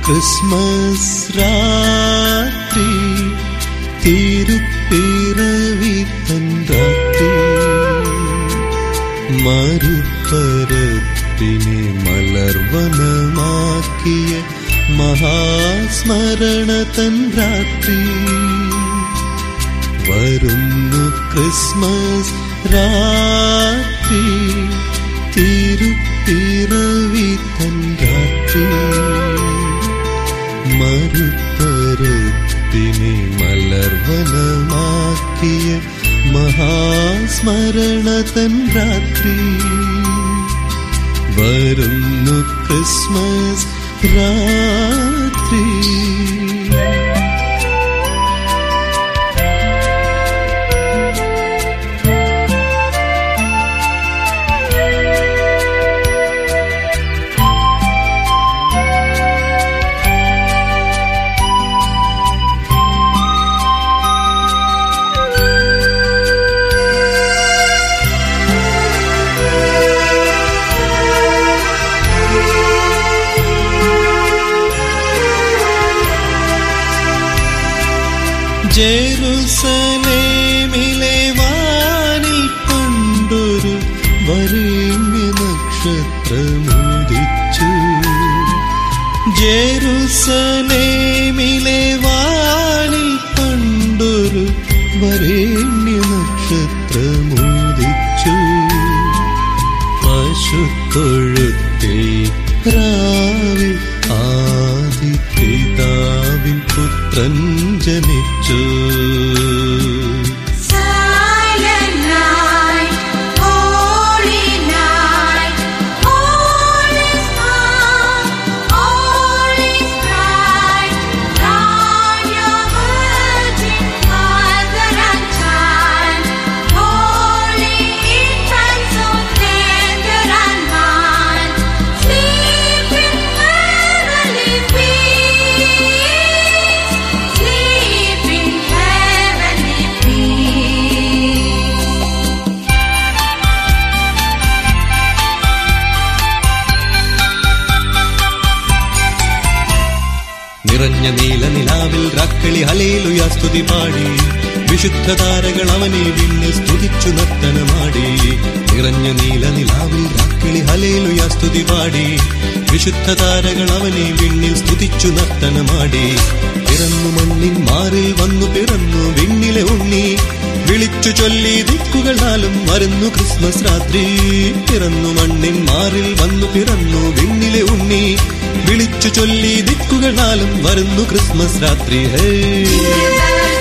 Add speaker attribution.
Speaker 1: Christmas രാത്രി തിരുപ്പിറവി തൻ രാത്രി മരുപ്പരപ്പിനെ മലർവനമാക്കിയ മഹാസ്മരണ തൻ രാത്രി വരുന്നു ക്രിസ്മസ് രാത്രി തിരുപ്പിറവി തൻ രാത്രി മരുപ്പരപ്പിനെ മലർവനമാക്കിയ മഹാസ്മരണ തൻ രാത്രി വരുന്നു ക്രിസ്മസ് രാത്രി. ജെറുസലേമിലെ വാനിൽ പണ്ടൊരു വരേണ്യ നക്ഷത്രമുദിച്ചു. ജെറുസലേമിലെ വാനിൽ പണ്ടൊരു വരേണ്യ നക്ഷത്രമുദിച്ചു. പശുത്തൊഴുത്തിൽ രാവിൽ ആദിപിതാവിൻ പുത്രൻ ജനിച്ചു. നിറഞ്ഞ നീല നിലാവിൽ രാക്കളി ഹല്ലേലൂയ സ്തുതി പാടി. വിശുദ്ധ താരകൾ അവനെ വിണ്ണിൽ സ്തുതിച്ചു നർത്തനമാടി. നിറഞ്ഞ നീല നിലാവിൽ രാക്കളി ഹല്ലേലൂയ സ്തുതി പാടി. വിശുദ്ധ താരകൾ അവനെ വിണ്ണിൽ സ്തുതിച്ചു നർത്തനമാടി. പിറന്നു മണ്ണിൻ മാറിൽ വന്നു പിറന്നു വിണ്ണിലെ ഉണ്ണി. വിളിച്ചു ചൊല്ലി ദിക്കുകളാലും വരുന്നു ക്രിസ്മസ് രാത്രി. പിറന്നു മണ്ണിൻ മാറിൽ വന്നു പിറന്നു വിണ്ണിലെ ഉണ്ണി. വിളിച്ചു ചൊല്ലി ദിക്കുകളാലും വരുന്നു ക്രിസ്മസ് രാത്രി. ഹേ